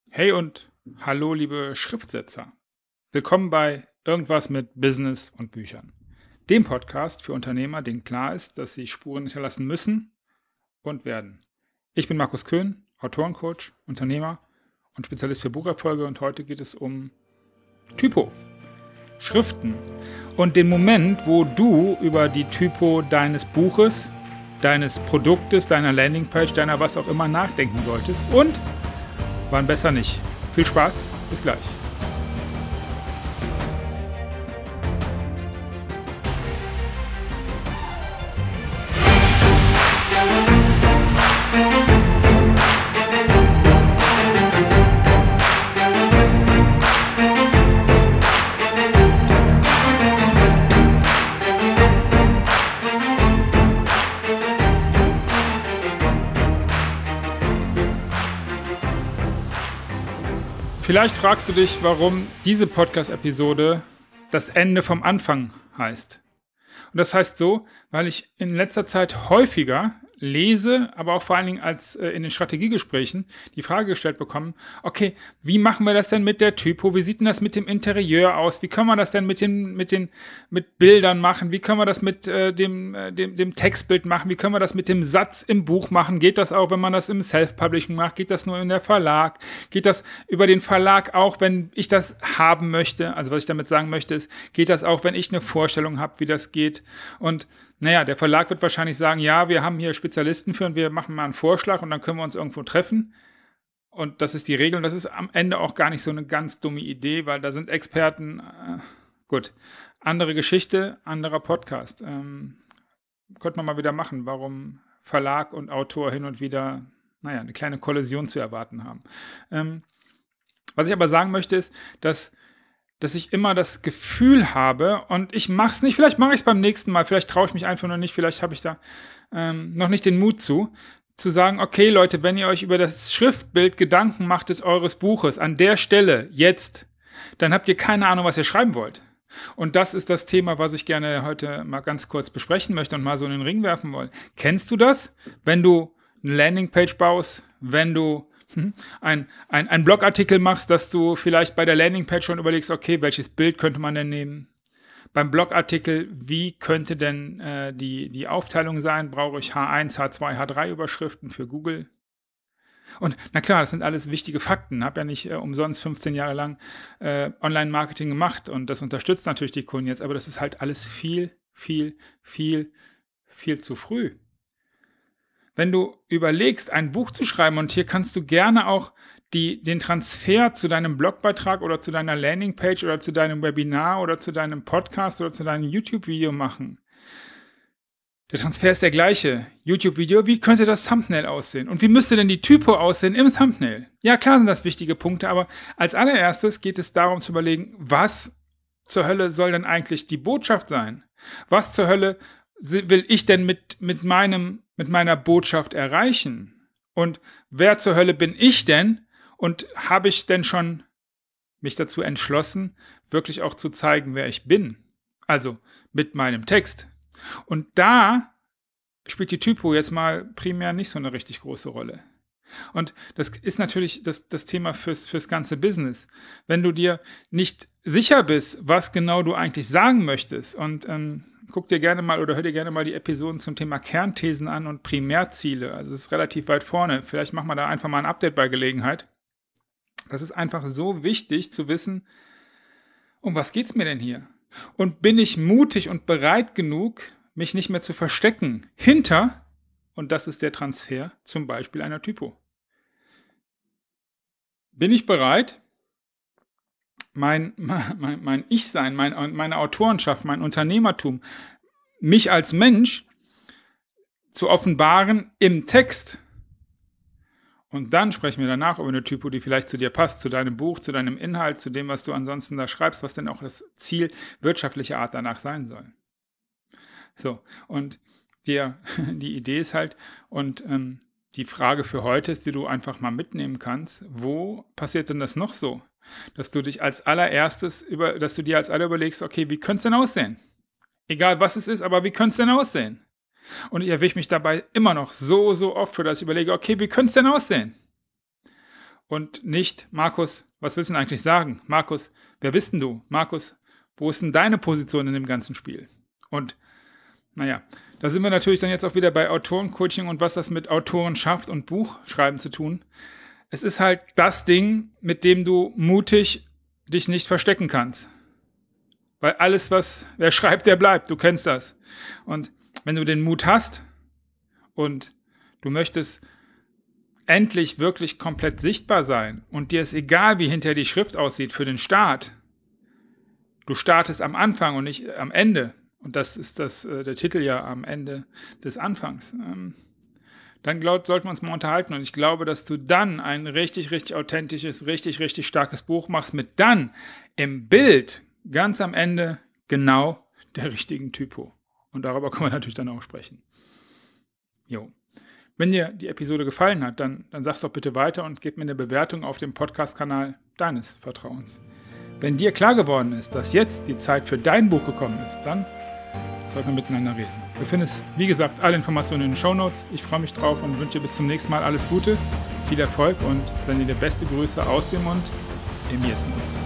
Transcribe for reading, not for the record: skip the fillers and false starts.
Hey und hallo, liebe Schriftsetzer. Willkommen bei Irgendwas mit Business und Büchern. Dem Podcast für Unternehmer, denen klar ist, dass sie Spuren hinterlassen müssen und werden. Ich bin Markus Köhn, Autorencoach, Unternehmer und Spezialist für Bucherfolge und heute geht es um Typo, Schriften und den Moment, wo du über die Typo deines Buches, deines Produktes, deiner Landingpage, deiner was auch immer nachdenken solltest und wann besser nicht. Viel Spaß, bis gleich. Vielleicht fragst du dich, warum diese Podcast-Episode das Ende vom Anfang heißt. Und das heißt so, weil ich in letzter Zeit häufiger lese, aber auch vor allen Dingen als in den Strategiegesprächen die Frage gestellt bekommen, okay, wie machen wir das denn mit der Typo? Wie sieht denn das mit dem Interieur aus? Wie können wir das denn mit Bildern machen? Wie können wir das mit dem Textbild machen? Wie können wir das mit dem Satz im Buch machen? Geht das auch, wenn man das im Self-Publishing macht? Geht das nur in der Verlag? Geht das über den Verlag auch, wenn ich das haben möchte? Also was ich damit sagen möchte ist, geht das auch, wenn ich eine Vorstellung habe, wie das geht? Und naja, der Verlag wird wahrscheinlich sagen, ja, wir haben hier Spezialisten für und wir machen mal einen Vorschlag und dann können wir uns irgendwo treffen. Und das ist die Regel und das ist am Ende auch gar nicht so eine ganz dumme Idee, weil da sind Experten, gut, andere Geschichte, anderer Podcast. Könnte man mal wieder machen, warum Verlag und Autor hin und wieder, naja, eine kleine Kollision zu erwarten haben. Was ich aber sagen möchte ist, dass ich immer das Gefühl habe, und ich mache es nicht, vielleicht mache ich es beim nächsten Mal, vielleicht traue ich mich einfach noch nicht, vielleicht habe ich da noch nicht den Mut zu sagen, okay Leute, wenn ihr euch über das Schriftbild Gedanken machtet eures Buches an der Stelle, jetzt, dann habt ihr keine Ahnung, was ihr schreiben wollt. Und das ist das Thema, was ich gerne heute mal ganz kurz besprechen möchte und mal so in den Ring werfen wollte. Kennst du das? Wenn du eine Landingpage baust, wenn du ein Blogartikel machst, dass du vielleicht bei der Landingpage schon überlegst, okay, welches Bild könnte man denn nehmen? Beim Blogartikel, wie könnte denn die Aufteilung sein? Brauche ich H1, H2, H3 Überschriften für Google? Und na klar, das sind alles wichtige Fakten. Habe ja nicht umsonst 15 Jahre lang Online-Marketing gemacht und das unterstützt natürlich die Kunden jetzt, aber das ist halt alles viel zu früh. Wenn du überlegst, ein Buch zu schreiben, und hier kannst du gerne auch den Transfer zu deinem Blogbeitrag oder zu deiner Landingpage oder zu deinem Webinar oder zu deinem Podcast oder zu deinem YouTube-Video machen. Der Transfer ist der gleiche. YouTube-Video, wie könnte das Thumbnail aussehen? Und wie müsste denn die Typo aussehen im Thumbnail? Ja, klar sind das wichtige Punkte, aber als allererstes geht es darum zu überlegen, was zur Hölle soll denn eigentlich die Botschaft sein? Was zur Hölle will ich denn mit meiner Botschaft erreichen? Und wer zur Hölle bin ich denn? Und habe ich denn schon mich dazu entschlossen, wirklich auch zu zeigen, wer ich bin? Also mit meinem Text. Und da spielt die Typo jetzt mal primär nicht so eine richtig große Rolle. Und das ist natürlich das Thema fürs ganze Business. Wenn du dir nicht sicher bist, was genau du eigentlich sagen möchtest und guck dir gerne mal oder hör dir gerne mal die Episoden zum Thema Kernthesen an und Primärziele. Also es ist relativ weit vorne. Vielleicht machen wir da einfach mal ein Update bei Gelegenheit. Das ist einfach so wichtig zu wissen, um was geht's mir denn hier? Und bin ich mutig und bereit genug, mich nicht mehr zu verstecken hinter, und das ist der Transfer, zum Beispiel einer Typo. Bin ich bereit, mein Ich-Sein, meine Autorenschaft, mein Unternehmertum, mich als Mensch zu offenbaren im Text? Und dann sprechen wir danach über eine Typo, die vielleicht zu dir passt, zu deinem Buch, zu deinem Inhalt, zu dem, was du ansonsten da schreibst, was denn auch das Ziel wirtschaftlicher Art danach sein soll. So, und die Idee ist halt, und die Frage für heute ist, die du einfach mal mitnehmen kannst, wo passiert denn das noch so? Dass du dich als allererstes, dass du dir als aller überlegst, okay, wie könnte es denn aussehen? Egal was es ist, aber wie könnte es denn aussehen? Und ich erwische mich dabei immer noch so oft, dass ich überlege, okay, wie könnte es denn aussehen? und nicht, Markus, was willst du denn eigentlich sagen? Markus, wer bist denn du? Markus, wo ist denn deine Position in dem ganzen Spiel? Und naja, da sind wir natürlich dann jetzt auch wieder bei Autorencoaching und was das mit Autorenschaft und Buchschreiben zu tun. Es ist halt das Ding, mit dem du mutig dich nicht verstecken kannst. Weil alles, wer schreibt, der bleibt. Du kennst das. Und wenn du den Mut hast und du möchtest endlich wirklich komplett sichtbar sein und dir ist egal, wie hinterher die Schrift aussieht für den Start, du startest am Anfang und nicht am Ende, und das ist der Titel ja am Ende des Anfangs, dann sollten wir uns mal unterhalten. Und ich glaube, dass du dann ein richtig, richtig authentisches, richtig, richtig starkes Buch machst mit dann im Bild ganz am Ende genau der richtigen Typo. Und darüber können wir natürlich dann auch sprechen. Jo. Wenn dir die Episode gefallen hat, dann sag's doch bitte weiter und gib mir eine Bewertung auf dem Podcast-Kanal deines Vertrauens. Wenn dir klar geworden ist, dass jetzt die Zeit für dein Buch gekommen ist, dann sollten wir miteinander reden. Du findest, wie gesagt, alle Informationen in den Shownotes. Ich freue mich drauf und wünsche dir bis zum nächsten Mal alles Gute, viel Erfolg und sende dir beste Grüße aus dem Mund, Emirs Mund.